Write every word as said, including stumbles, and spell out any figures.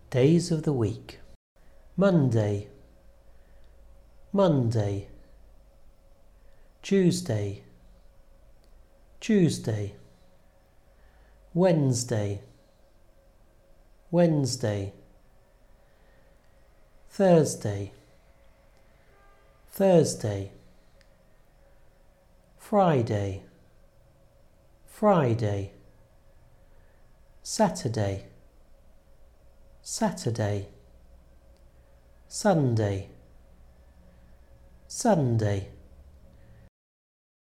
Days of the week. Monday, Monday. Tuesday, Tuesday. Wednesday, Wednesday. Thursday, Thursday. Friday, Friday. Saturday, Saturday. Sunday, Sunday.